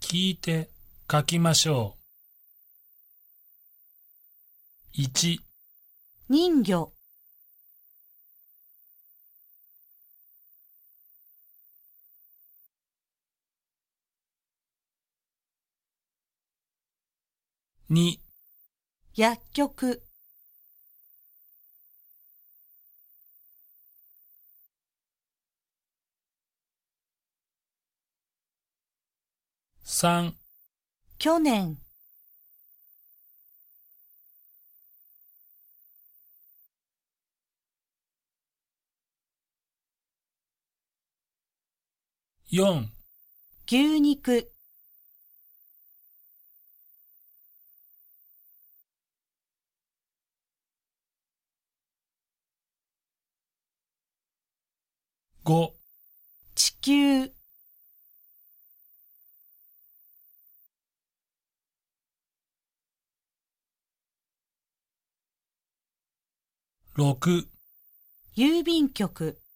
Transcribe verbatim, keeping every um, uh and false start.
聞いて書きましょう。いち、 人魚、 に、 薬局、 さん、 去年、 よん、 牛肉、 ご、 地球、 ろく、 郵便局。